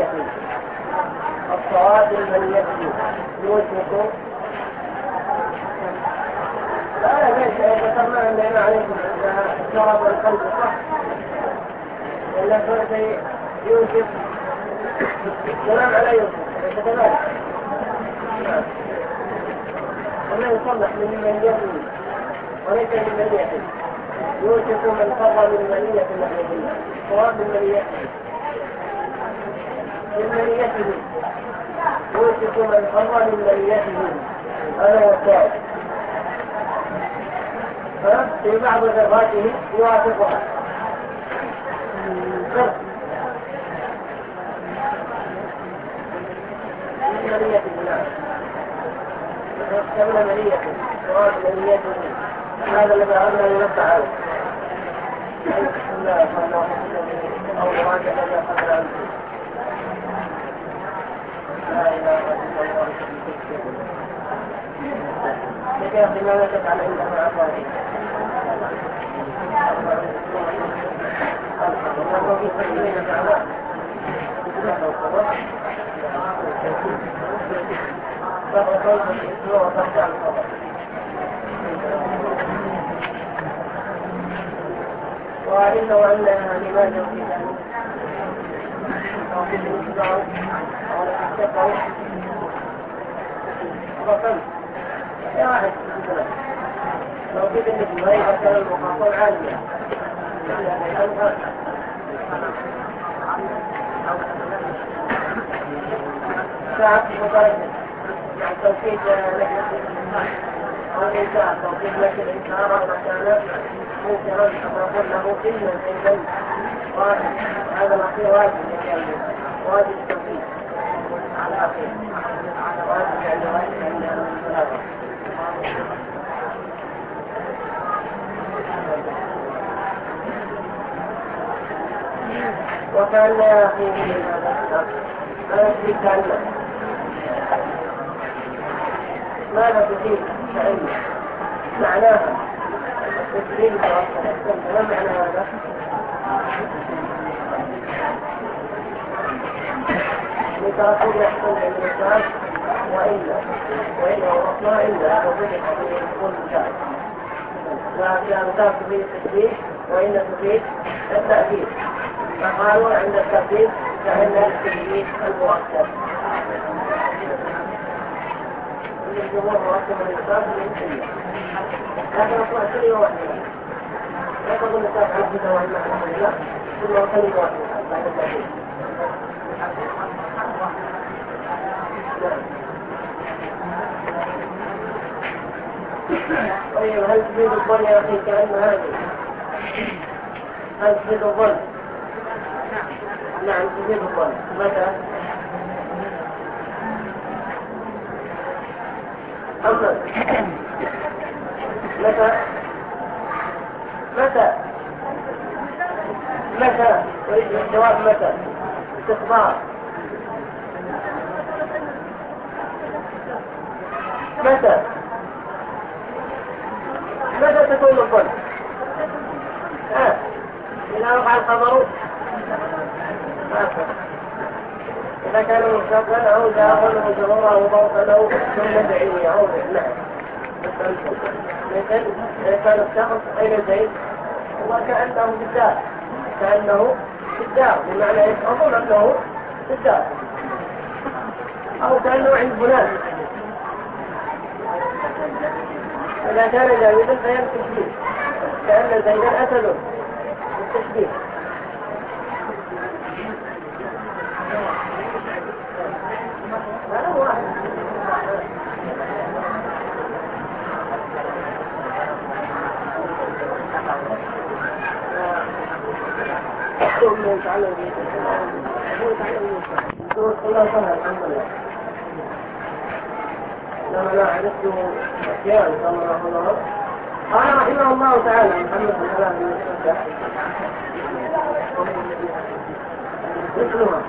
المنية. الصواب المنية يوجب. لا ليس ذكرنا أن لنا عليكم الشراب والقلب صح، إلا فرد يوجب سلام على يوسف ليس كذلك. ولا يصلح من منية وليس من منية. يوجب من فر من منية نحن بالله. الصواب من منيته يوجب من فر من منيته. هذا هو الصواب. في بعض ذراته يوافقها فرق من منية الله. يحتمل منيته صواب منيته. هذا الذي أردنا ينبه عليه. بسم الله الرحمن الرحيم. أو مراجعة ما قبل عنه. لا إله إلا الله. يا أخي ماذا تفعل عندما أفعل؟ وعلموا أنها لماذا في ذلك أو في الإنسان أو الإنسان رقم يا واحد لو كنت مثل ما يفكر المخاطر عالية ساعة مدرجة مع توكيد لجنة الإنسان أو الإنسان توكيد لجنة الإنسان أو مكانات ممكن أن نقول له إلا الإنسان واجب. هذا الأخير واجب واجب التوكيد على الأخير واجب يعني واجب يعني ثلاثة. وكان يا أخي أنا أشريك عنه ماذا تفيد كعلم معناها تفيد ما معنى هذا؟ لتركوب يحصل عند الإنسان وإلا ورحمة إلا وضبط يكون مشاهد. فكان تفيد التشبيه وإلا تفيد التأكيد. فقالوا عند التأكيد فإن التشبيه المركب. الجمهور مركب الإنسان بالإنسان. لكن أصبح كلمة واحدة. لا تظن تفعل في دوام معنى الله ثم كلمة واحدة بعد التأكيد. طيب هل تفيد الظن يا أخي كأن هذه؟ هل تفيد الظن؟ نعم تفيد الظن. متى؟ أما متى أريد الجواب متى استخبار متى تكون الظن؟ إذا وقع الخبر إذا كان مستقبلا أو داخل مجرورا أو ضغطا أو ثم دعيني أو نعم. مثل كان الشخص أين زيد وكأنه في الدار بمعنى أظن أنه في الدار أو كأنه عند فلان. إذا كان زيدا فهي التشبيه كأن زيدا أسد التشبيه. لما عرفته أشياء صلى الله عليه وسلم قال رحمه الله تعالى محمد بن سلام بن الشجاع مثلها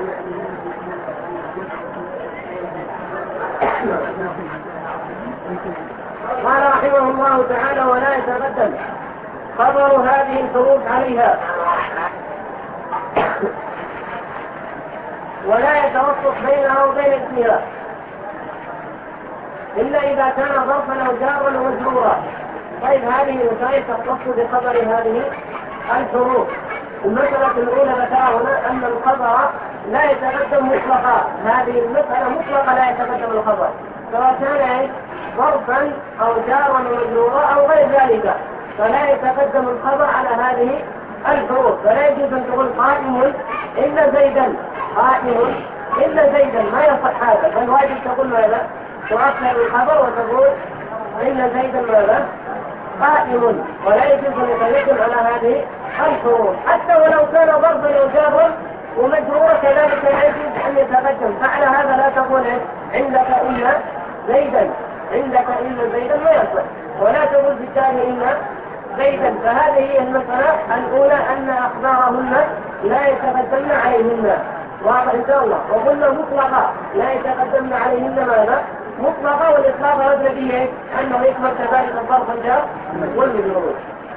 قال رحمه الله تعالى ولا يتبدل خبر هذه الفروق عليها ولا يتوسط بينها وبين اسمها إلا إذا كان ظرفا أو جارا ومجرورا. طيب هذه المسائل تختص بخبر هذه الحروف. المسألة الأولى ذكرها هنا أن الخبر لا يتقدم مطلقا. هذه المسألة مطلقا لا يتقدم الخبر سواء كان ظرفا أو جارا ومجرورا أو غير ذلك، فلا يتقدم الخبر على هذه الحروف. فلا يجوز أن تقول قائم إلا زيدا، قائم إلا زيدا، ما يصح هذا، بل واجب تقول ماذا؟ تؤخر الخبر وتقول إلا زيدا ماذا؟ قائم. ولا يجوز أن يتقدم على هذه الحروف حتى ولو كان ظرفا أو جارا ومجرورا كذلك لا يجوز أن يتقدم. فعلى هذا لا تقول عندك إلا زيدا، عندك إلا زيدا ما يصح، ولا تقول بالتالي إلا زيدا. فهذه هي المسألة الأولى أن أخبارهن لا يتقدمن عليهن، واضح إن شاء الله. وقلنا مطلقة لا يتقدمن عليهن ماذا؟ مطلقة، والإطلاق رد به أنه يكمل كذلك الظرف الجار والمجرور.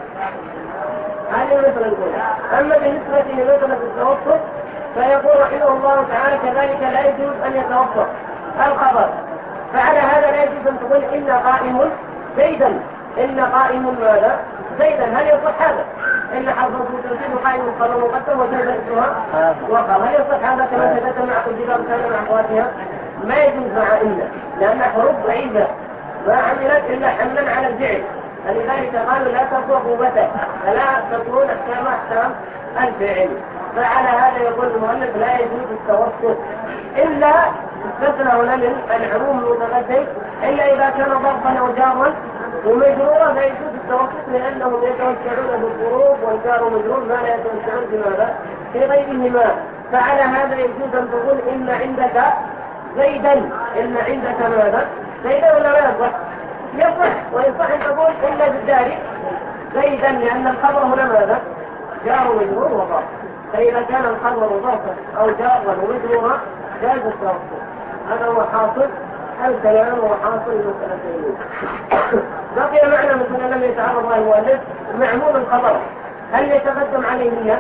هذه المسألة الأولى. أما بالنسبة لمسألة التوسط فيقول رحمه الله تعالى كذلك لا يجوز أن يتوسط الخبر. فعلى هذا لا يجوز أن تقول إن قائم زيدا، إن قائم ماذا؟ زيدا. هل يصح هذا؟ إن حرف التوكيد قائم خبر مقدم وزيد اسمها وقع. هل يصح هذا كما تقدم مع الجبال كان مع أخواتها؟ ما يجوز مع إلا، لأن حروف ضعيفة ما عملت إلا حملا على الفعل، فلذلك قالوا لا تقوى قوته فلا تكون أحكام الفعل. فعلى هذا يقول المؤلف لا يجوز التوسط إلا استثنى هنا من العموم المتقدم إلا إذا كان ظرفا أو جارا ومجرورا لا يجوز التوسط، لأنهم يتوسعون بالظروف والجار مجرور ما لا يتوسعون بماذا؟ في غيرهما. فعلى هذا يجوز أن تقول إن عندك زيدا، إن عندك ماذا؟ زيدا ولا لا يصح؟ يصح، ويصح أن تقول إلا بالدار زيدا، لأن الخبر هنا ماذا؟ جار مجرور وظرف. فإذا كان الخبر ظرفا أو جارا ومجرورا جاز التوسط. هذا هو حاصل الكلام وحاصل المسألتين. بقي معنا مثلا لم يتعرض له المؤلف معمول الخبر، هل يتقدم عليه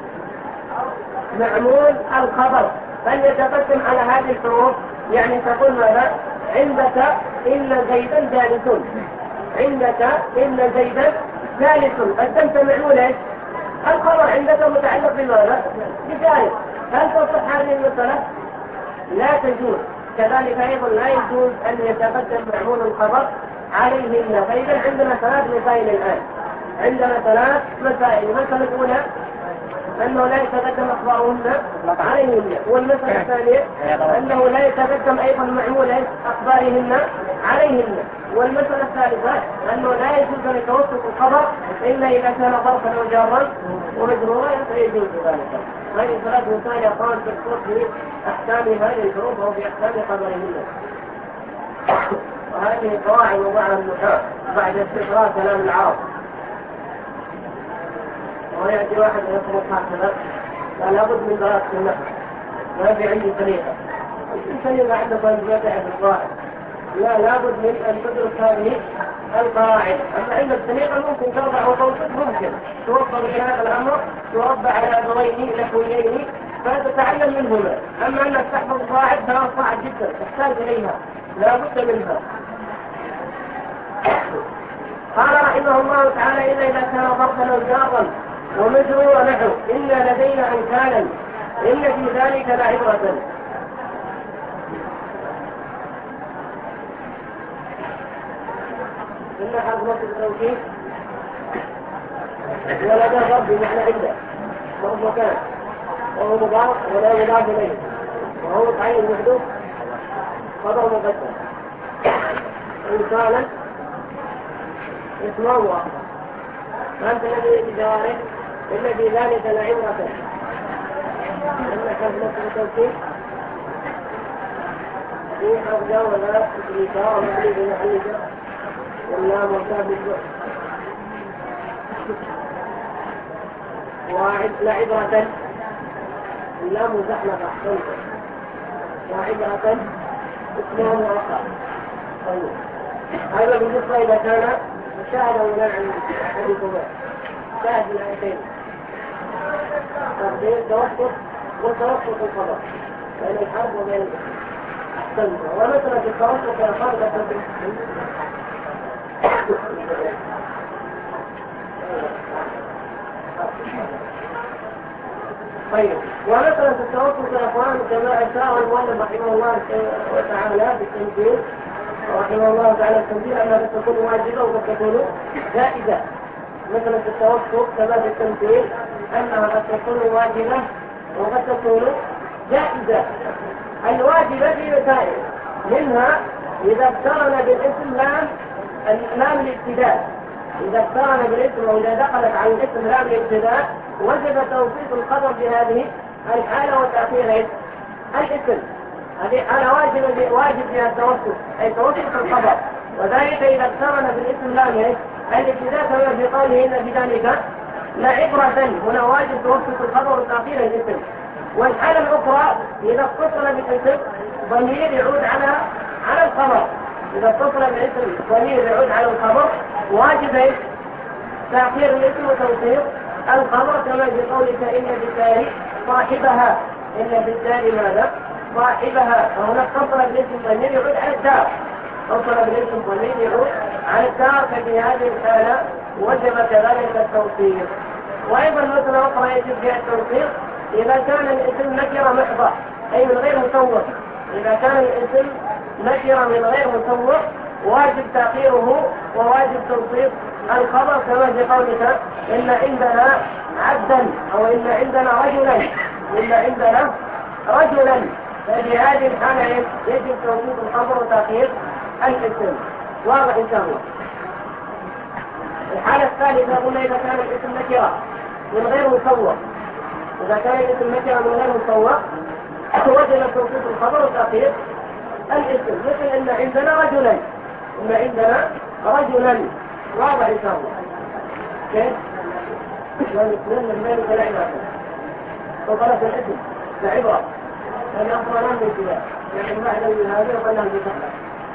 معمول الخبر؟ هل يتقدم على هذه الحروف؟ يعني تقول ماذا؟ عندك إلا زيدا جالس، عندك إلا زيدا جالس، قدمت معمول ايش؟ الخبر عندك متعلق بماذا؟ بجالس. هل تصح هذه المسألة؟ لا تجوز. كذلك أيضا لا يجوز أن يتقدم معمول الخبر عليهن. فإذا عندنا ثلاث مسائل الآن، عندنا ثلاث مسائل. المسألة الأولى أنه لا يتقدم أخبارهن عليهن، والمسألة الثانية أنه لا يتقدم أيضا معمول أخبارهن عليهن، والمسألة الثالثة أنه لا يجوز أن يتوسط الخبر إلا إذا كان ظرفا أو جارا ومجرورا فيجوز ذلك. هذه ثلاث مسائل أقام تذكر في أحكام هذه الحروف أو في أحكام خبرهن. وهذه قواعد وضعها النحاة بعد استقراء كلام العرب. ويأتي واحد يطلب هكذا لا لابد من دراسة النحو، ما في عندي طريقة. الإنسان عندك أن يتعب القواعد، لا لابد من أن تدرس هذه القواعد. أما عندك طريقة ممكن تربع وتوسط، ممكن توصل إلى هذا الأمر تربع على أبوين نحويين فتتعلم منهما. أما أنك تحفظ القواعد فهذا صعب جدا، تحتاج إليها، لا بد منها. قال رحمه الله تعالى إلا إذا كان ظرفا أو جارا ومجرورا نحو إن لدينا أمثالا إن في ذلك لعبرة. إن حرف نصب التوكيد ولدى ضرب بمعنى عنده ضرب مكان وهو مضاف ولا مضاف إليه وهو تعين محدود خبر مقدم. إمثالا اسمه واحد فأنت الذي بجواره إلا في ذلك لعبرة. إن حرف نصب التوكيد في حرف جار ولا إشارة مبني بمحل جر واللام مرتبط بالجر. واحد لعبرة اللام زحمة أحسنت لعبرة اسمه مؤخر. طيب هذا بالنسبة إذا كان شاهد ولا عن حديثهما شاهد الآيتين تقدير توسط وتوسط الخبر. بين الحرب وبين الإسلام. أحسنت. ومثلا في التوسط يا خالد طيب، ومثلا في التوسط يا اخوان كما اشار المؤلف رحمه الله تعالى بالتنزيل رحمه الله تعالى التنزيل انها قد تكون واجبه وقد تكون جائزه. مثلا في التوسط كما في التنزيل انها قد تكون واجبه وقد تكون جائزه. الواجبه في مسائل منها اذا اقترن بالاسم لام الابتداء، اذا اقترن بالاسم واذا دخلت على الاسم لام الابتداء وجب توصيف الخبر بهذه الحالة وتأخير الاسم. هذه حالة واجب فيها التوسط، أي توسط الخبر، وذلك إذا اقترن بالاسم لام الابتداء كما في قوله إن في ذلك لعبرة، هنا واجب توسط الخبر وتأخير الاسم. والحالة الأخرى إذا اتصل بالاسم ضمير يعود على الخبر، إذا اتصل بالاسم ضمير يعود على الخبر واجب تأخير الاسم وتوصيف الخبر كما في قولك إن بالدار صاحبها، إن بالدار ماذا؟ صاحبها. فهنا اتصل بالاسم ضمير يعود على الدار، اتصل بالاسم ضمير يعود على الدار، ففي هذه الحالة وجب كذلك التوصيف. وأيضا مثلا أخرى يجب فيها التوصيف إذا كان الاسم نكرة محضة أي من غير مسوق. إذا كان الاسم نكرة من غير مسوق واجب تأخيره وواجب توصيف الخبر كما في قولك إن عندنا عبدا أو إن عندنا رجلا، إن عندنا رجلا. ففي هذه الحالة يجب توصيف الخبر وتأخير الاسم. واضح إن شاء الله. الحالة الثالثة قلنا إذا كان الاسم نكرة من غير مسوق، إذا كان الاسم نكرة من غير مسوق وجب توصيف الخبر وتأخير الاسم، مثل إن عندنا رجلا، إن عندنا رجلا. واضح إن شاء الله. كيف؟ لأن اثنين من ذلك العبرة وطلب الاسم كعبرة، يعني أصلا لم يجب يعني معنى من هذا وقال لهم بسهلة.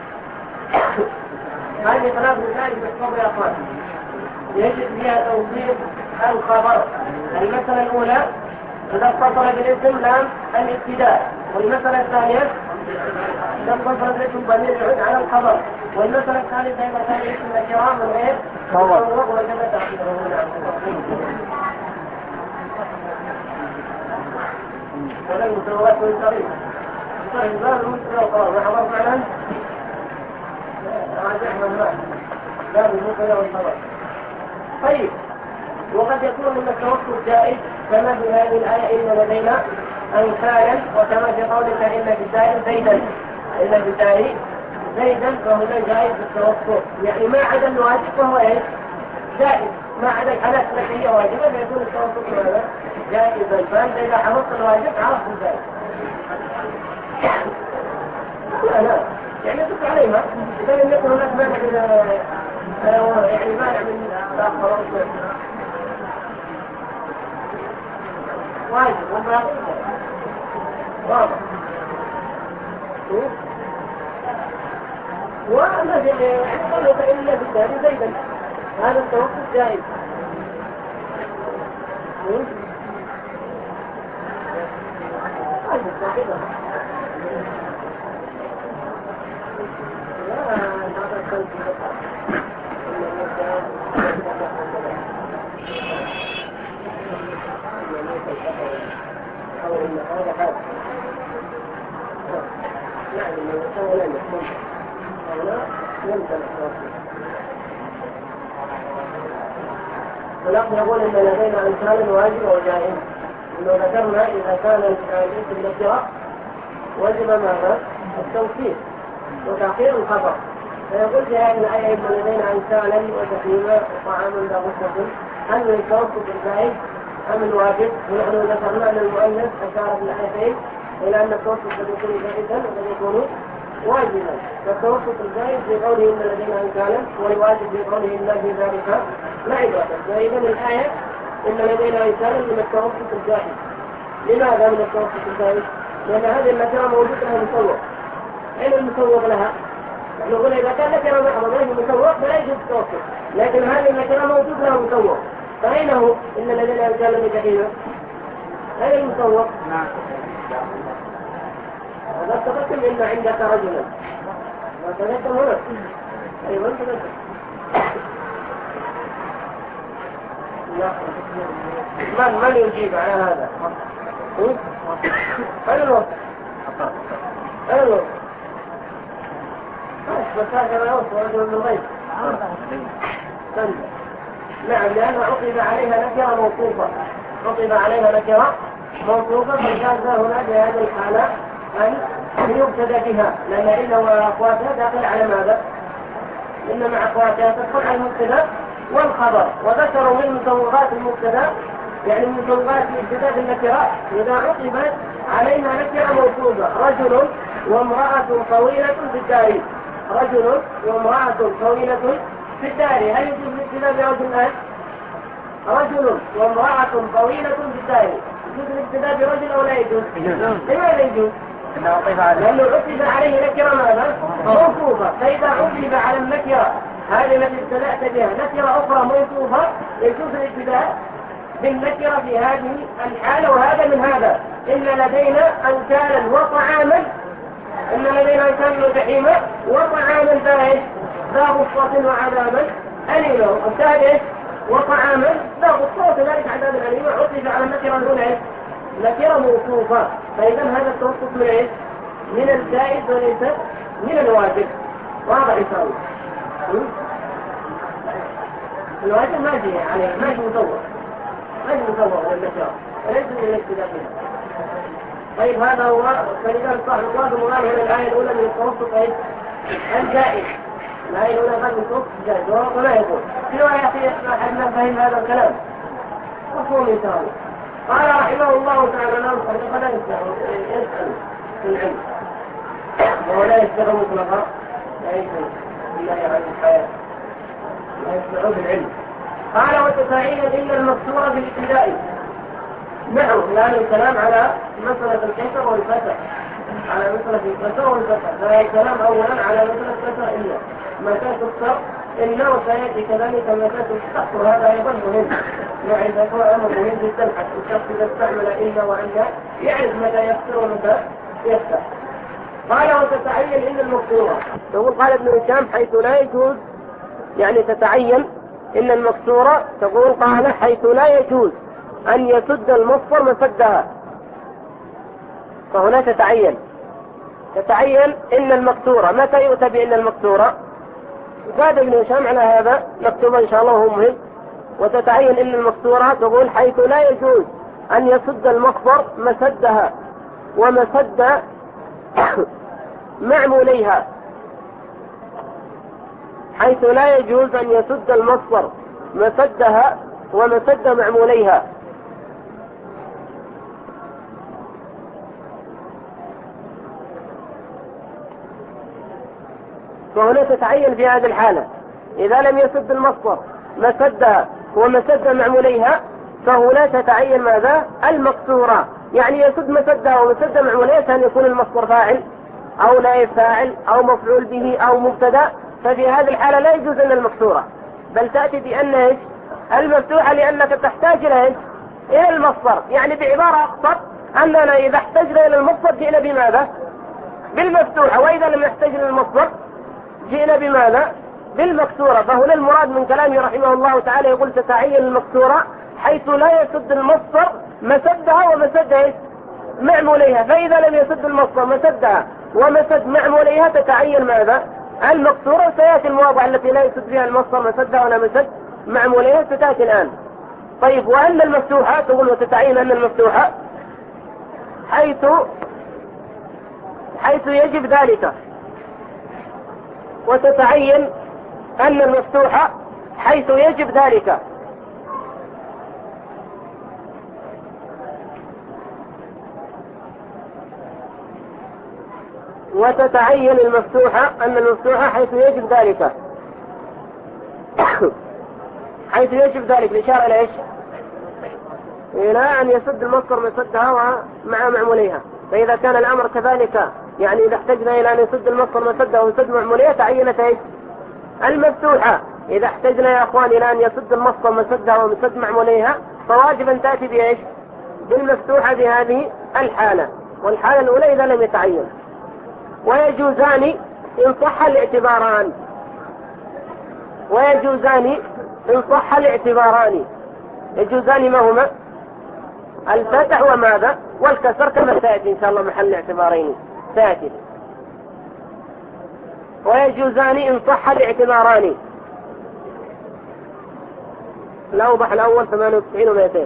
هذه ثلاث مسائل في الصبر يا أخوان يجب فيها توصيف الخبر. المسألة الأولى إذا اتصل بالاسم لام الابتداء، والمسألة الثانية إذا اتصل بالاسم ضمير يعود على الخبر، والمسألة الثالثة إذا كان الاسم نكرة من غير مسوق وجب تأخيره. ولا المسوقات والطريق طيب لا المسوقات وحضر معنا راجعنا معنا لا المسوقات والطريق. طيب، وقد يكون من التوسط جائز كما في هذه الآية إن لدينا أمثالا، وكما في قولك إن في الدار زيدا، إن في الدار زيدا، فهنا جائز التوسط، يعني ما عدا الواجب فهو جائز، ما عدا الحالات التي هي واجبة فيكون التوسط ماذا؟ جائزا. فأنت إذا حفظت الواجب عرفت الجائز. لا يعني تك عليها إذا لم يكن هناك مانع يعني مانع من الآخر واجب وما واضح. والذي يقول إلا في الدار زيدا هذا التوسط جائز. ولكن نقول إن لدينا أمثال واجب وجائز. إنه ذكرنا إذا كان الاسم نكرة وجب ماذا؟ التوصيف وتأخير الخبر. فيقول في هذه الآية إن لدينا أمثالا وتقييما وطعاما ذا غصة، هل من التوسط الجائز أم الواجب؟ ونحن ذكرنا أن المؤلف أشار في الآيتين إلى أن التوسط قد يكون جائزا وقد يكون واجبا. فالتوسط الجائز في قوله إن لدينا أمثالا والواجب في قوله إن في ذلك لعبرة. فإذا الآية إن لدينا أمثالا من التوسط الجائز. لماذا من التوسط الجائز؟ لأن هذه النكرة موجود لها مسوق. أين المسوق لها؟ نحن قلنا إذا كان نكرة محضة ما يجب مسوق فلا يجب التوسط، لكن هذه النكرة موجود لها مسوق. فأين هو؟ إن لدينا أمثالا من جحيم. أين المسوق؟ وقد تقدم إن عندك رجلا وتقدم هنا أيضا تقدم من يجيب على هذا؟ أين الوقت؟ أين الوقت؟ بس هذا لا يوصل رجل من الغيب. نعم لأنه عقب عليها نكرة موصوفة. عقب عليها نكرة موصوفة فجاز هنا بهذه الحالة أن يبتدى بها لأن إن وأخواتها داخل على ماذا؟ إن مع أخواتها تدخل على المبتدأ والخبر وذكروا من مسوغات المبتدأ يعني من مسوغات الابتداء بالنكرات إذا عقبت عليها نكرة موصوفة رجل وامرأة طويلة في الدار. رجل وامرأة طويلة في الدار هل يجوز الابتداء برجل؟ رجل وامرأة طويلة في الدار يجوز الابتداء برجل أو لا يجوز؟ لماذا يجوز؟ لأنه عقب عليه نكرة ماذا؟ موصوفة. فإذا عقب على النكرة هذه التي ابتدأت بها نكرة أخرى موصوفة يجوز الابتداء بالنكرة في هذه الحالة. وهذا من هذا إن لدينا أنكالا وطعاما إن لدينا أنكالا وجحيما وطعاما ذا غصة وعذابا أليما. الثالث وطعاما ذا غصة وكذلك عذابا أليما عقب على النكرة الأولى نكرة موصوفة. فإذا هذا التوسط من ايش؟ من الجائز وليس من الواجب. واضح يساوي الواجب ما جي عليه ما جي مصور للنكرة وليس من الابتداء بها. طيب هذا هو فلذلك صاحب الواجب مغالي هنا الآية الأولى من التوسط ايش؟ الجائز. الآية الأولى قال من التوسط الجائز وهو لا يقول في رواية أحد ما فهم هذا الكلام مفهوم يساوي. قال رحمه الله تعالى لا يسأل في العلم وهو لا يسأل مطلقا لا يسأل بالله عن الحياة لا يسأل بالعلم. قال وتتعين إلا المكسورة بالابتداء. نعم الآن الكلام على مسألة الكسر والفتح على مسألة الكسر والفتح. لا الكلام أولا على مسألة الكسر إلا متى تكسر إلا وسيأتي كذلك متى تكسر وهذا أيضا مهم. نعرف هو أمر مهم جدا حتى الشخص إذا استعمل إلا وإلا يعرف متى يكسر ومتى يفتح. قال وتتعين إن المكسورة تقول قال ابن هشام حيث لا يجوز يعني تتعين إن المكسورة تقول قال حيث لا يجوز أن يسد المصدر مسدها. فهنا تتعين إن المكسورة متى يؤتى بإن المكسورة؟ زاد ابن هشام على هذا نكتب إن شاء الله هو مهم. وتتعين إن المكسورة تقول حيث لا يجوز أن يسد المصدر مسدها ومسد معموليها. حيث لا يجوز أن يسد المصدر مسدها ومسد معموليها. فهنا تتعين في هذه الحالة إذا لم يسد المصدر مسدها ومسد معموليها فهنا تتعين ماذا؟ المكسورة. يعني يسد مسدها ومسد معموليها أن يكون المصدر فاعل أو نائب فاعل أو مفعول به أو مبتدأ. ففي هذه الحالة لا يجوز أن المكسورة بل تأتي بأن المفتوحة لأنك تحتاج إلى المصدر. يعني بعبارة أقصر أننا إذا احتجنا إلى المصدر جئنا بماذا؟ بالمفتوحة. وإذا لم نحتاج إلى المصدر جئنا بماذا؟ بالمكسورة. فهنا المراد من كلامه رحمه الله تعالى يقول تتعين المكسورة حيث لا يسد المصدر مسدها ومسد معموليها. فإذا لم يسد المصدر مسدها ومسد معموليها تتعين ماذا؟ المكسورة. سيأتي المواضع التي لا يسد فيها المصدر مسدها ولا مسد معموليها ستأتي الآن. طيب وأن المفتوحة تقول وتتعين أن المفتوحة حيث يجب ذلك. وتتعين أن المفتوحة حيث يجب ذلك. وتتعين المفتوحة أن المفتوحة حيث يجب ذلك. حيث يجب ذلك الإشارة إلى إيش؟ إلى أن يسد المصدر مسدها ومع معموليها. فإذا كان الأمر كذلك يعني إذا احتجنا إلى أن يسد المصدر مسدها ويسد معموليها تعينت إيش؟ المفتوحة. إذا احتجنا يا أخوان إلى أن يسد المصدر مسدها ومسد معموليها فواجب أن تأتي بإيش؟ بالمفتوحة بهذه الحالة. والحالة الأولى إذا لم يتعين. ويجوزان إن صح الاعتباران. ويجوزان إن صح الاعتباران. يجوزان ما هما؟ الفتح وماذا؟ والكسر، كما سيأتي إن شاء الله محل اعتبارين سيأتي. ويجوزان إن صح الاعتباران. الأوضح الأول 98 و200.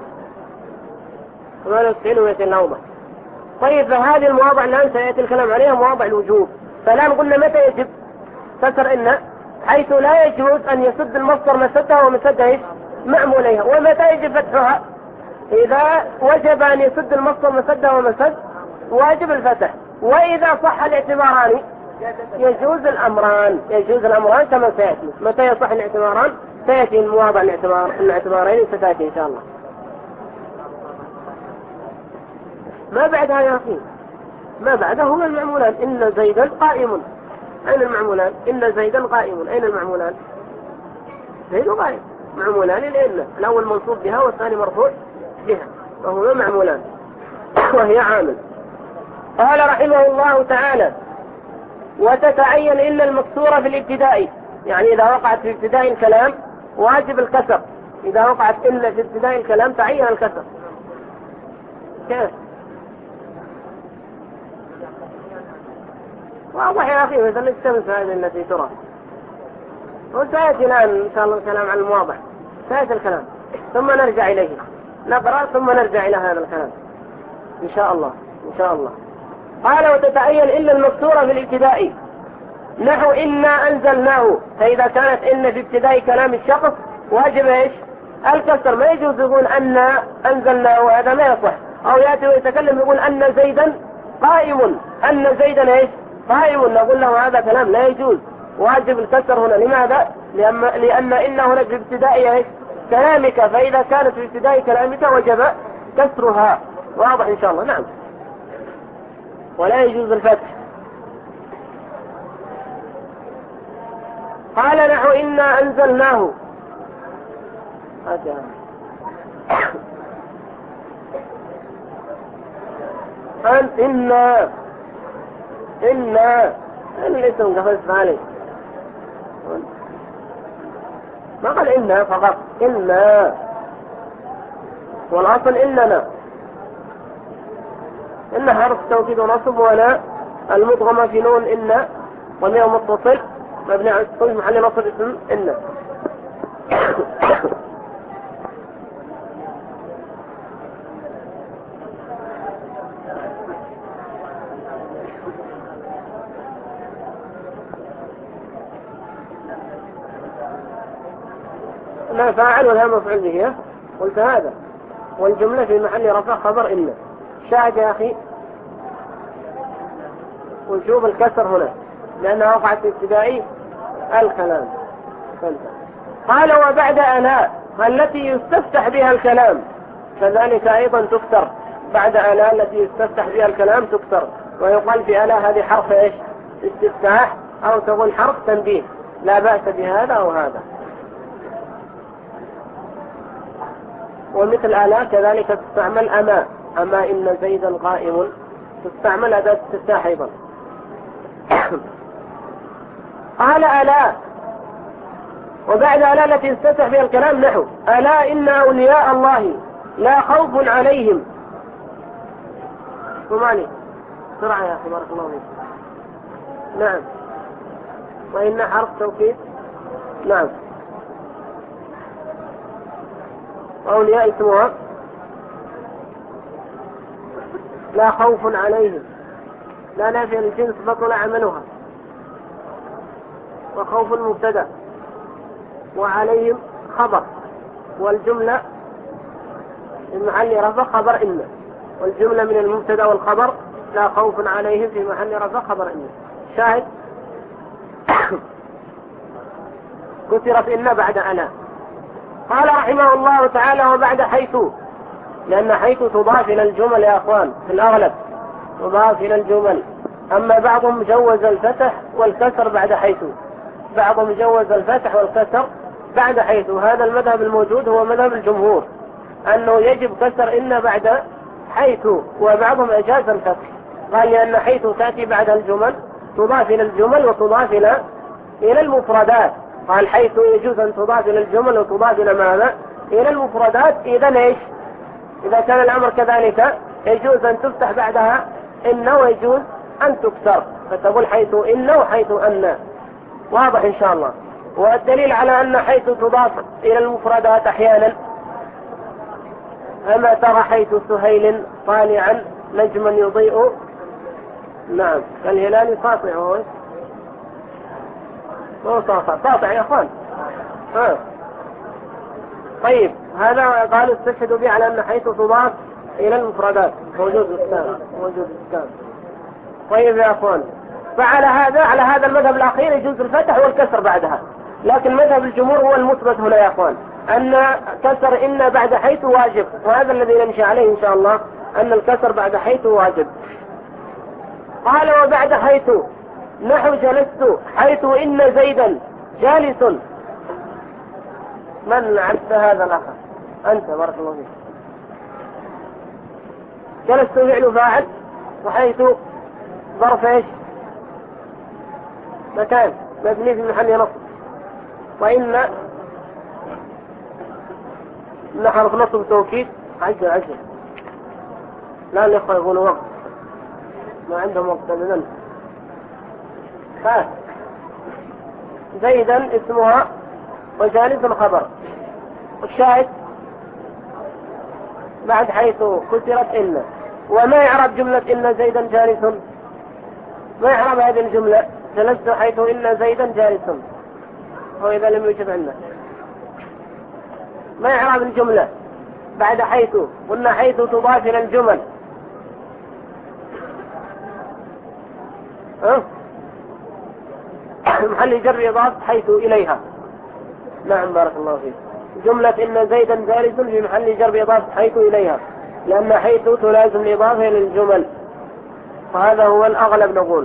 98 و200 الأوضح. طيب فهذه المواضع الآن سيأتي الكلام عليها مواضع الوجوب. فالآن قلنا متى يجب كسر إن؟ حيث لا يجوز أن يسد المصدر مسدها ومسد إيش؟ معموليها. ومتى يجب فتحها؟ إذا وجب أن يسد المصدر مسدها ومسد واجب الفتح. وإذا صح الاعتباران يجوز الأمران. يجوز الأمران كما سيأتي. متى يصح الاعتباران؟ سيأتي المواضع الاعتبارين ستأتي إن شاء الله. ما بعدها يا أخي؟ ما بعده هو المعمولان. إن زيدا قائم. أين المعمولان؟ إن زيدا قائم. أين المعمولان؟ زيد قائم. معمولان لأن الأول منصوب بها والثاني مرفوع بها، وهما معمولان وهي عامل. قال رحمه الله تعالى: وتتعين إلا المكسورة في الابتداء. يعني إذا وقعت في ابتداء الكلام واجب الكسر. إذا وقعت إلا في ابتداء الكلام تعين الكسر. كيف؟ واضح يا أخي، مثل الشمس هذه التي ترى. وسيأتي الآن إن شاء الله الكلام عن المواضح. سيأتي الكلام ثم نرجع إليه، نقرأ ثم نرجع إلى هذا الكلام إن شاء الله. إن شاء الله. قال: وتتعين إلا المكسورة في الابتداء، نحو إنا أنزلناه. فإذا كانت إن في ابتداء كلام الشخص واجب إيش؟ الكسر. ما يجوز يقول أن أنزلناه، هذا ما يصح. أو يأتي ويتكلم يقول أن زيدا قائم. أن زيدا إيش؟ قائم. نقول له هذا كلام لا يجوز، واجب الكسر هنا. لماذا؟ لأن إن هنا في ابتداء إيش؟ كلامك. فإذا كانت في ابتداء كلامك وجب كسرها. واضح إن شاء الله؟ نعم. ولا يجوز الفتح. قال: نحو إنا أنزلناه. إنا الاسم قفزت عليه، ما قال إنا فقط. إنا والأصل إننا. إن حرف توكيد ونصب، ولا المدغمة في نون إن ضمير متصل مبني على السكون محل نصب اسم إن. لا فاعل ولا مفعول به. قلت هذا. والجملة في محل رفع خبر إن. شاهد يا أخي، وشوف الكسر هنا لأنها وقعت في ابتدائي الكلام. قال: وبعد ألا التي يستفتح بها الكلام كذلك أيضا تكسر. بعد ألا التي يستفتح بها الكلام تكسر. ويقال في ألا هذه حرف إيش؟ استفتاح، أو تقول حرف تنبيه. لا بأس بهذا أو هذا. ومثل ألا كذلك تستعمل أما. أما إن زيدا قائم تستعمل أداة استفتاح أيضا. قال: ألا. وبعد ألا التي يستفتح بها الكلام نحو ألا إن أولياء الله لا خوف عليهم. ومعني بسرعة يا أخي بارك الله فيك. نعم. وإن حرف توكيد. نعم. أولياء اسمها لا خوف عليهم. لا نافع الجنس بطل عملها. وخوف المبتدأ وعليهم خبر. والجملة من محل رفع خبر إن. والجملة من المبتدأ والخبر لا خوف عليهم في محل رفع خبر إن. شاهد. كسرت إن بعد ألا. قال رحمه الله تعالى: وبعد حيث. لأن حيث تضاف إلى الجمل يا أخوان في الأغلب تضاف إلى الجمل. أما بعضهم جوز الفتح والكسر بعد حيث. بعضهم جوز الفتح والكسر بعد حيث. هذا المذهب الموجود هو مذهب الجمهور أنه يجب كسر إن بعد حيث. وبعضهم أجاز الفتح قال لأن حيث تأتي بعد الجمل تضاف إلى الجمل وتضاف إلى المفردات. قال حيث يجوز أن تضاف إلى الجمل وتضاف إلى ماذا؟ إلى المفردات. إذا إيش؟ إذا كان الأمر كذلك يجوز أن تفتح بعدها إن ويجوز أن تكسر، فتقول حيث إن وحيث أن. واضح إن شاء الله. والدليل على أن حيث تضاف إلى المفردات أحيانا: أما ترى حيث سهيل طالعا نجما يضيء نعم كالهلال ساطع. هو ساطع يا أخوان. طيب هذا قالوا استشهدوا به على أن حيث تضاف إلى المفردات موجود الإسكان. طيب يا أخوان، فعلى هذا المذهب الأخير يجوز الفتح والكسر بعدها، لكن مذهب الجمهور هو المثبت هنا يا أخوان، أن كسر إن بعد حيث واجب، وهذا الذي نمشي عليه إن شاء الله، أن الكسر بعد حيث واجب. قال وبعد حيث نحو جلست حيث إن زيدا جالس. من عبد هذا الأخ؟ أنت بارك الله فيك. جلست فعل فاعل، وحيث ظرف ايش؟ مكان مبني في محل نصب، وإن حرف نصب توكيد. عجل لا الإخوة يقولوا وقت، ما عندهم وقت أبدا. زيدا اسمها وجالس خبر. الشاهد بعد حيث كسرت إن. وما يعرف جملة إن زيدا جالس؟ ما يعرف هذه الجملة جلست حيث إن زيدا جالس، وإذا لم يوجد عندنا ما يعرف الجملة بعد حيث. قلنا حيث تضاف إلى الجمل. محل جر يضاف حيث إليها. نعم بارك الله فيك. جملة إن زيدا جالس في محل جر يضاف حيث إليها، لأن حيث تلازم الإضافة إلى الجمل، فهذا هو الأغلب نقول.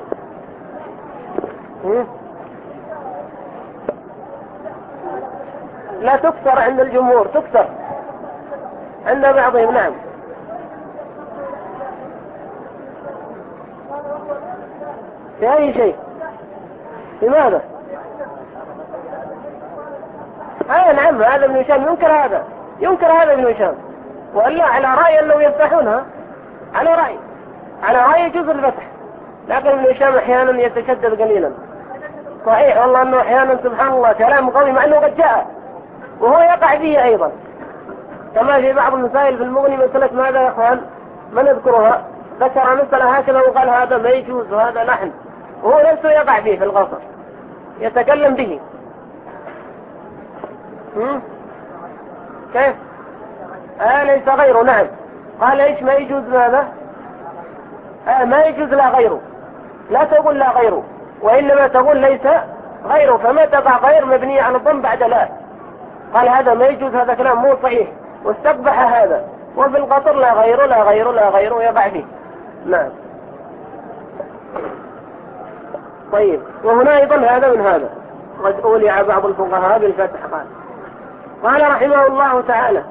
لا تكسر عند الجمهور، تكسر عند بعضهم. نعم في أي شيء. لماذا؟ نعم هذا ابن هشام ينكر هذا ابن هشام، وإلا على رأي أنه يفتحونها، على رأي يجوز الفتح، لكن ابن هشام أحيانا يتشدد قليلا. صحيح والله أنه أحيانا سبحان الله كلام قوي مع أنه قد جاء وهو يقع فيه أيضا، كما في بعض المسائل في المغني مسألة ماذا يا أخوان ما نذكرها، ذكر مسألة هكذا وقال هذا ما يجوز وهذا لحن، وهو نفسه يقع فيه في الغصر يتكلم به. كيف؟ ليس غيره. نعم قال ايش ما يجوز ماذا؟ ما يجوز لا غيره، لا تقول لا غيره، وإنما تقول ليس غيره، فما تقع غير مبنية على الضم بعد لا. قال هذا ما يجوز، هذا كلام مو صحيح، واستقبح هذا، وفي القطر لا غيره يقع فيه. نعم طيب. وهنا أيضا هذا من هذا قد أولع بعض الفقهاء بالفتح. قال رحمه الله تعالى: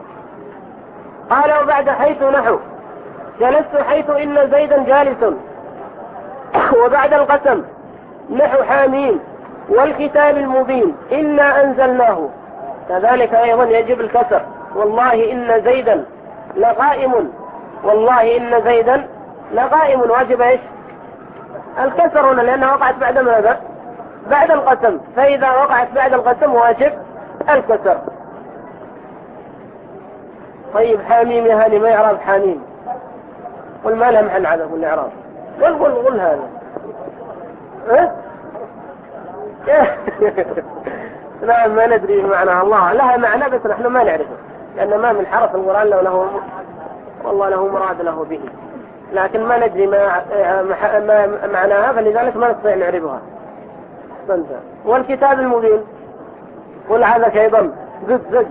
قال وبعد حيث نحو جلست حيث إن زيدا جالس. وبعد القسم نحو حامين والكتاب المبين إنا أنزلناه، كذلك أيضا يجب الكسر. والله إن زيدا لقائم، والله إن زيدا لقائم، واجب ايش؟ الكسر هنا لأنها وقعت بعد ماذا؟ بعد القسم، فإذا وقعت بعد القسم واجب الكسر. طيب حاميم يا هاني ما يعرف حاميم، قل ما لها محل عدد ولا إعراب، قل هذا. نعم ما ندري معنى الله، لها معنى بس نحن ما نعرفه، لأن ما من حرف القرآن له والله له مراد له به، لكن ما ندري ما معناها، فلذلك ما نستطيع نعرفها. والكتاب المبين قل هذا أيضا زد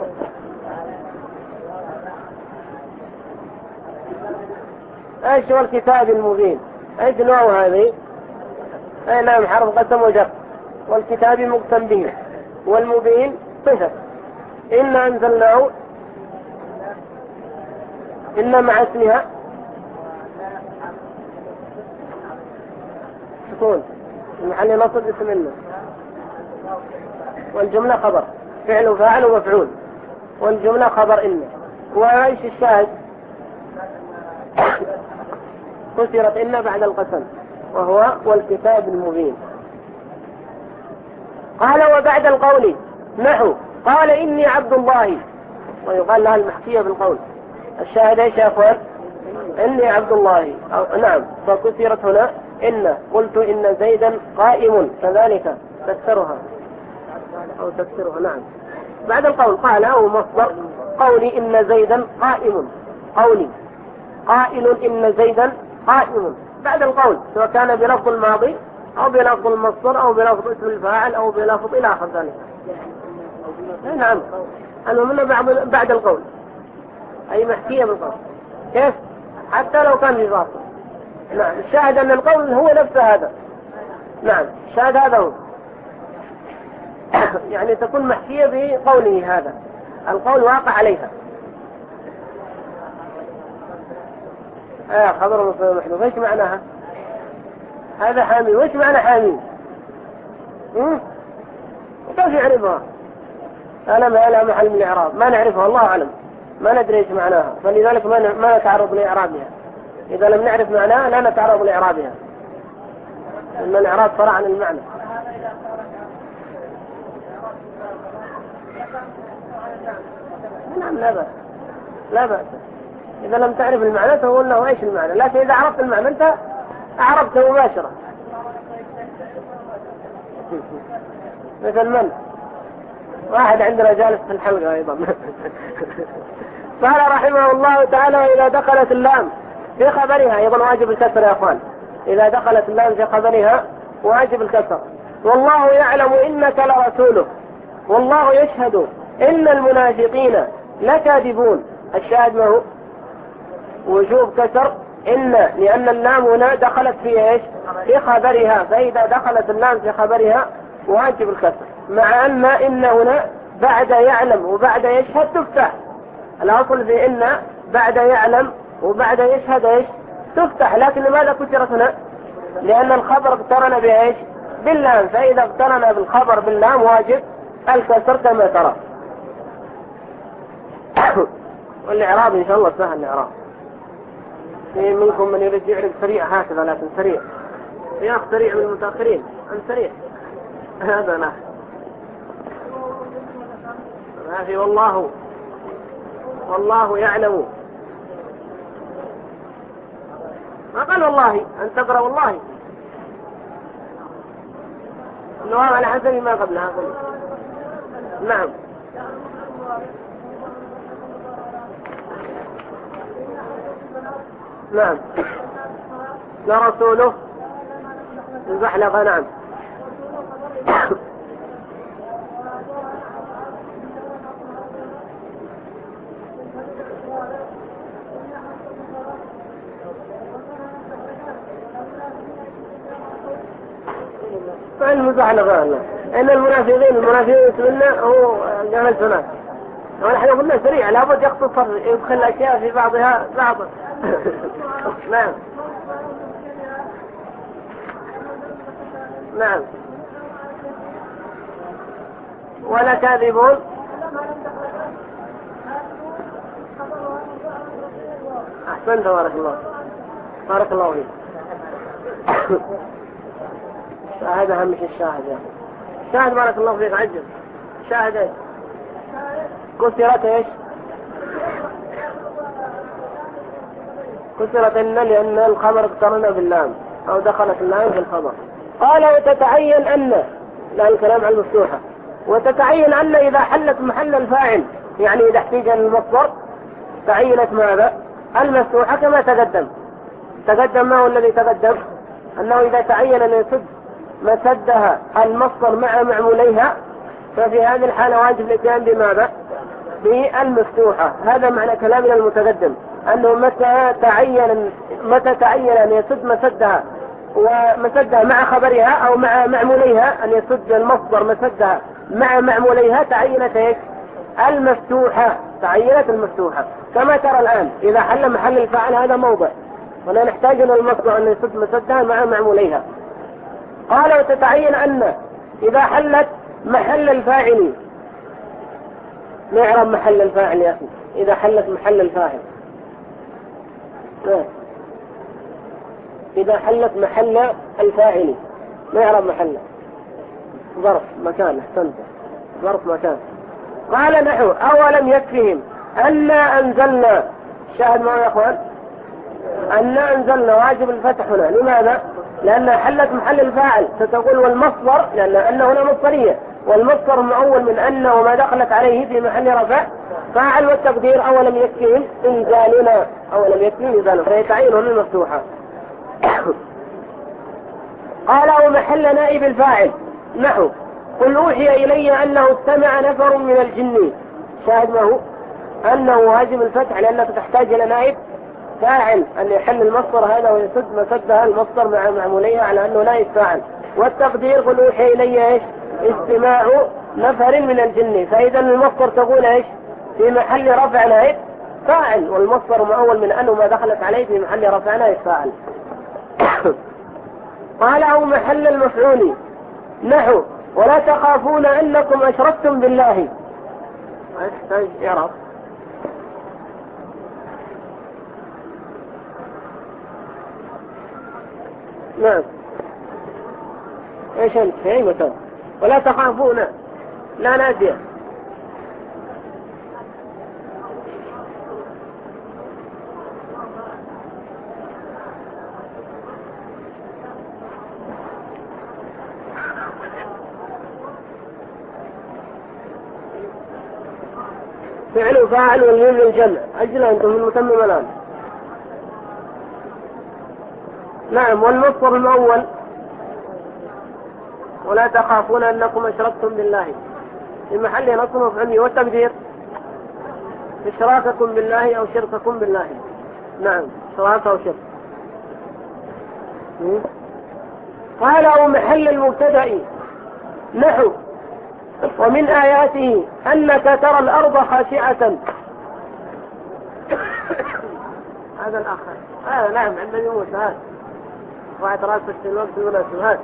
ايش هو الكتاب المبين؟ ايش نوع هذه؟ نعم حرف قسم وجر، والكتاب مقسم به، والمبين صفة. إنا أنزلناه إن مع اسمها سكون محل نصب اسم إن، والجملة خبر فعل وفاعل ومفعول، والجملة خبر إن. وإيش الشاهد؟ كسرت إن بعد القسم، وهو والكتاب المبين. قال وبعد القول نحو قال إني عبد الله، ويقال لها المحكية بالقول. الشاهد ايش يا اخوان؟ إني عبد الله، أو نعم، فكسرت هنا إن. قلت إن زيدا قائم، كذلك تكسرها أو تكسرها. نعم، بعد القول قال أو مصدر قولي إن زيدا قائم، قولي قائل إن زيدا قائم بعد القول، سواء كان بلفظ الماضي أو بلفظ المصدر أو بلفظ اسم الفاعل أو بلفظ إلى آخر ذلك. نعم، المهم بعد القول أي محكية بالقول. كيف؟ حتى لو كان في باطل. نعم، الشاهد أن القول هو نفس هذا. نعم، الشاهد هذا هو يعني تكون محكية بقوله هذا، القول واقع عليها. خبر مفعول محذوف، ايش معناها؟ هذا حامي، وايش معنى حامي؟ كيف يعرفها؟ أنا ما لها محل من الإعراب، ما نعرفها، الله أعلم، ما ندري ايش معناها، فلذلك ما نتعرض لإعرابها. إذا لم نعرف معناها لا نتعرض لإعرابها، لأن الإعراب طلع عن المعنى. نعم، لا بأس، لا بأس. إذا لم تعرف المعنى تقول له ايش المعنى، لكن إذا عرفت المعنى أنت أعربته مباشرة. مثل من؟ واحد عندنا جالس في الحلقة أيضا قال رحمه الله تعالى إذا دخلت اللام في خبرها، أيضا واجب الكسر يا أخوان، إذا دخلت اللام في خبرها واجب الكسر. والله يعلم إنك لرسوله والله يشهد إن المنافقين لكاذبون. الشاهد ما هو؟ وجوب كسر إن، لأن اللام هنا دخلت في إيش؟ في خبرها، فإذا دخلت اللام في خبرها واجب الكسر، مع أن هنا بعد يعلم وبعد يشهد تفتح. الأصل في إن بعد يعلم وبعد يشهد إيش؟ تفتح، لكن لماذا كسرت هنا؟ لأن الخبر اقترن بإيش؟ باللام، فإذا اقترن بالخبر باللام واجب الكسر كما ترى. والإعراب إن شاء الله سهل الإعراب. في منكم من يريد يعرف سريع هكذا، لكن سريع سياق سريع من المتأخرين، أنت سريع هذا لا هذه. والله يعلم، ما قال والله أن تقرأ والله، النواب على حسب ما قبلها. نعم، نعم، لرسوله الزحلقة. نعم، فالمزحلقة إن المنافقين سمنا هو جمال سنات، ونحن قلنا سريع لابد يختصر، يدخل الأشياء في بعضها بعضا. نعم، نعم، ولا كاذبون. أحسنت، بارك الله، بارك الله فيك. هذا أهم شيء الشاهد يا أخي. الشاهد بارك الله فيك عجب. شاهد ايش؟ كسرت ايش؟ كسرت إن، لأن الخبر اقترن باللام أو دخلت اللام في الخبر. قال وتتعين أن، لا الكلام عن المفتوحة، وتتعين أن إذا حلت محل الفاعل، يعني إذا احتاج المصدر تعينت ماذا؟ المفتوحة كما تقدم. ما هو الذي تقدم؟ أنه إذا تعين أن يسد مسدها المصدر مع معموليها، ففي هذه الحالة واجب الاتيان بماذا؟ بالمفتوحة. هذا معنى كلامنا المتقدم، أنه متى تعين أن يسد مسدها ومسدها مع خبرها أو مع معموليها، أن يسد المصدر مسدها مع معموليها تعينت ايش؟ المفتوحة، تعينت المفتوحة. كما ترى الآن إذا حل محل الفاعل هذا موضع، ولا نحتاج أن المصدر أن يسد مسدها مع معموليها، قال وتتعين أن إذا حلت محل الفاعل. ما يعرف محل الفاعل يا أخي؟ إذا حلت محل الفاعل، إذا حلت محل الفاعل ما يعرف محله. ظرف مكان. أحسنت، ظرف مكان. قال نحو أولم يكفهم أنا أنزلنا. شاهد معه يا أخوان، أنا أنزلنا واجب الفتح هنا. لماذا؟ لأنها حلت محل الفاعل. ستقول والمصدر، لأن أن هنا مصدرية، والمصدر المؤول من أن وما دخلت عليه في محل رفع فاعل، والتقدير أولم يكفهم إنزالنا. أولم يكفهم إنزالنا، فيتعين هنا المفتوحة. قال أو محل نائب الفاعل. نحو قل أوحي إلي أنه استمع نفر من الجن. شاهد ما هو؟ أنه واجب الفتح لأنك تحتاج إلى نائب فاعل أن يحل المصدر هذا ويسد مسدها المصدر مع معمولية على أنه نائب فاعل. والتقدير قل أوحي إلي إيش؟ استماع نفر من الجن. فإذا المصدر تقول إيش؟ في محل رفع نائب فاعل، والمصدر مؤول من أنه ما دخلت عليه في محل رفع نائب فاعل. قال أو محل المفعول. نحو ولا تخافون أنكم أشركتم بالله. يحتاج إعراب. نعم. ايش انت في اي مكان؟ ولا تخافون لا نادية. فعل فاعل والميم للجمع. أجل أنتم المتمم الآن. نعم. والمصدر الأول ولا تخافون أنكم أشركتم بالله في محل نصب مفعول. والتقدير إشراككم بالله أو شرككم بالله. نعم، شراك أو شرك. قال أو محل المبتدأ. نحو ومن آياته أنك ترى الأرض خاشعة. هذا الآخر. هذا نعم عندنا موسى. هذا رفعت راسك في الوقت المناسب. هذا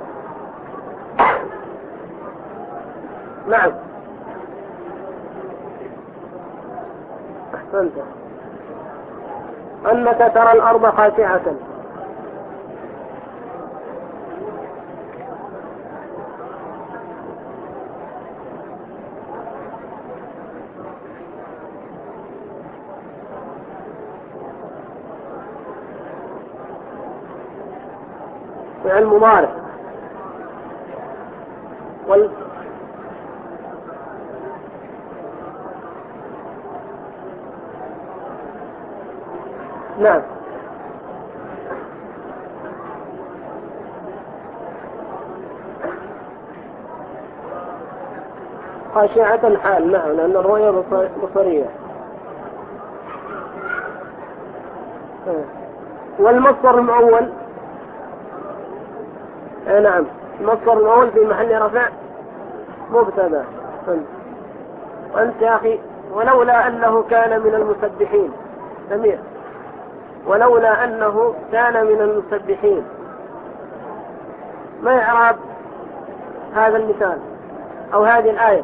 نعم. أحسنت. أنك ترى الأرض خاشعة. فعل مضارع. نعم. خاشعة حال. نعم، لأن الرؤية بصرية. والمصدر المؤول. نعم، المصدر الأول في محل رفع مبتدأ. أنت يا أخي ولولا أنه كان من المسبحين. سمير ولولا أنه كان من المسبحين. ما يعرف هذا المثال أو هذه الآية؟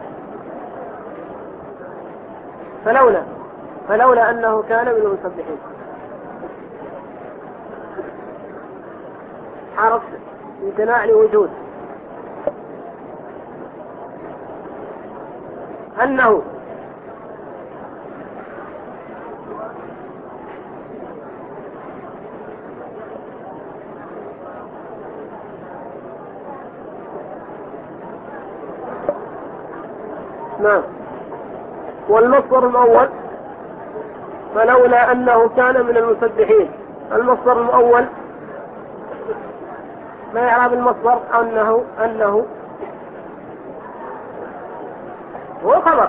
فلولا أنه كان من المسبحين. حرف امتناع لوجود. أنه نعم. والمصدر الأول فلولا أنه كان من المسبحين. المصدر الأول ما يعرف المصدر أنه هو خبر.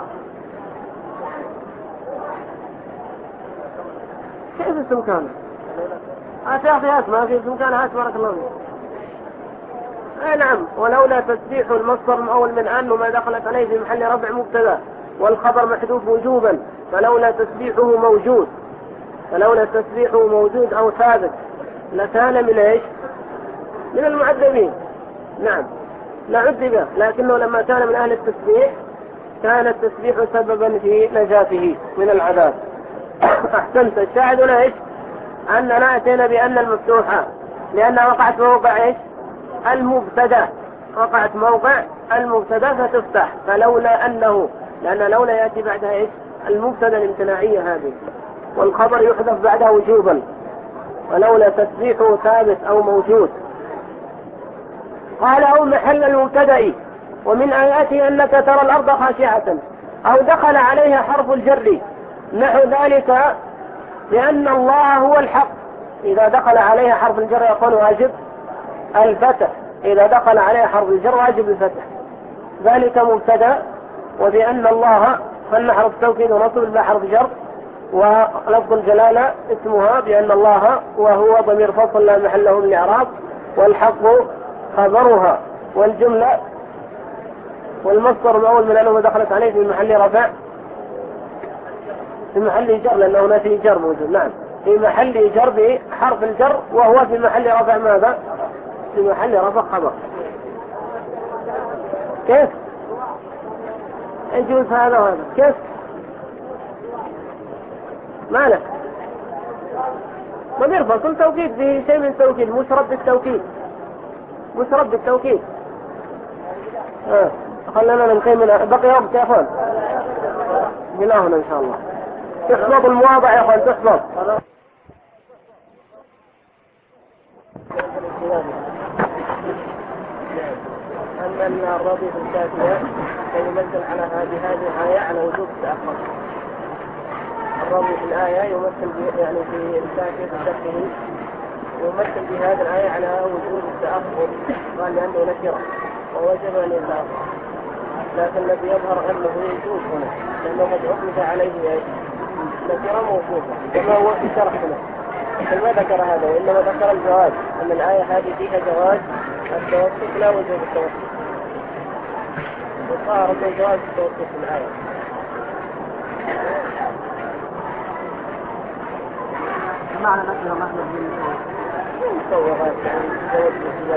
كيف اسم كان؟ أعطي اسماء في اسم كان. بارك الله فيك. أي نعم. ولولا تسبيح المصدر الأول من أنه ما دخلت عليه في محل رفع مبتدأ والخبر محذوف وجوبا. فلولا تسبيحه موجود أو ثابت لكان من إيش؟ من المعذبين. نعم لا عذب، لكنه لما كان من أهل التسبيح كان التسبيح سببا في نجاته من العذاب. أحسنت. الشاهد هنا إيش؟ أننا أتينا بأن المفتوحة لأنها وقعت موقع إيش؟ المبتدأ، وقعت موقع المبتدأ فتفتح، فلولا أنه لأن لولا يأتي بعدها إيش؟ المبتدأ الامتناعية هذه، والخبر يحذف بعدها وجوبا، ولولا تسبيحه ثابت أو موجود. قال أو محل المبتدأ، ومن آياته أنك ترى الأرض خاشعة، أو دخل عليها حرف الجر نحو ذلك، لأن الله هو الحق. إذا دخل عليها حرف الجر يكون واجب الفتح، إذا دخل عليها حرف الجر واجب الفتح، ذلك مبتدأ. وبأن الله فالنحرف توكيد ونصب بحرف جر، ولفظ الجلالة اسمها بأن الله وهو ضمير فصل لا محل له من الإعراب، والحق خبرها، والجملة والمصدر الأول من أنه دخلت عليه في محل رفع، في محل جر لأنه هنا في جر موجود. نعم في محل جر بحرف الجر، وهو في محل رفع ماذا؟ في محل رفع خبر. كيف؟ يجوز هذا وهذا كيف؟ مالك؟ ضمير فصل توكيد به شيء من توكيد، مسرد بالتوكيد، مسرد بالتوكيد. خلنا ننتهي من بقي وقت يا اخوان، بناهنا ان شاء الله. تحفظ المواضع يا اخوان، تحفظ. أما الراضي في الكافية فيمثل على هذه الآية على وجوب التأخر. الراضي في الآية يمثل يعني في الكافية في شرحه يمثل في هذه الآية على وجوب التأخر، قال لأنه نكرة ووجب أن يتأخر، لكن الذي يظهر أنه يجوز هنا لأنه قد أطلق عليه نكرة موجودة كما هو في شرح هنا، لكن ما ذكر هذا، وإنما ذكر الجواز، أن الآية هذه فيها جواز التوسط لا وجوب التوسط، وصار من جواز التوسط في الآية. معنى نكرة محمد بن مصورات يعني جواز الزواج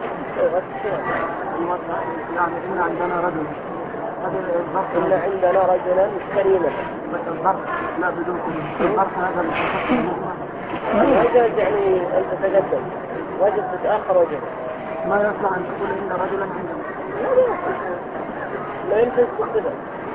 يعني إن عندنا رجل، هذا الظرف إن عندنا رجلا كريما، الظرف لا بدون الظرف هذا الوجه يعني أن تتقدم، واجب تتأخر وجه، ما يصلح أن تقول إن رجلا عندنا، لا يمكن تكتبه،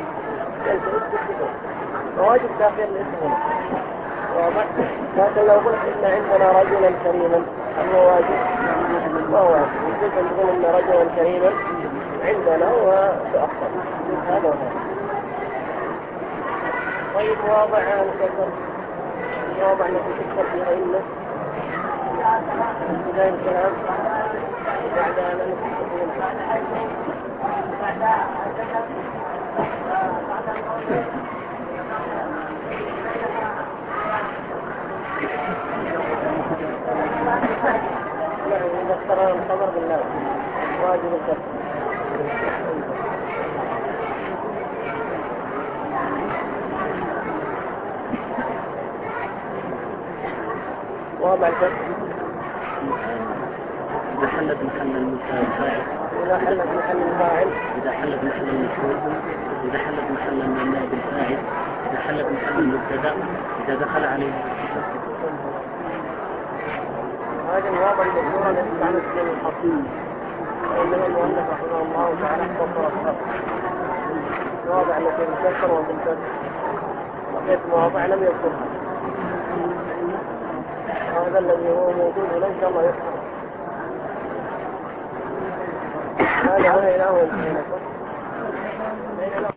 واجب تأخير الاسم هنا واضح. لكن لو قلت إن عندنا رجلا كريما هو واجب؟ ما هو واجب، يجب أن تقول إن رجلا كريما عندنا وتأخر، هذا هو. طيب واضع الكسر، واضع التي تكسر فيها إلا بداية الكلام بعد أن نكتب إذا اخترنا الخبر بالله واجب الكسر. واضع الكسر إذا حلت محل الفاعل، إذا حلت محل الفاعل، إذا حلت محل المفعول، إذا حلت محل النائب الفاعل، إذا حلت محل المبتدأ، إذا دخل عليه. هذا الواضع المذكور الذي كان في الحصيل، وإنما المؤلف رحمه الله تعالى اختصر الخط. الواضع التي بالكسر وبالكسر، بقيت مواضع لم يذكرها. هذا الذي هو موجود ولا إن شاء الله يذكر. هذا هنا إله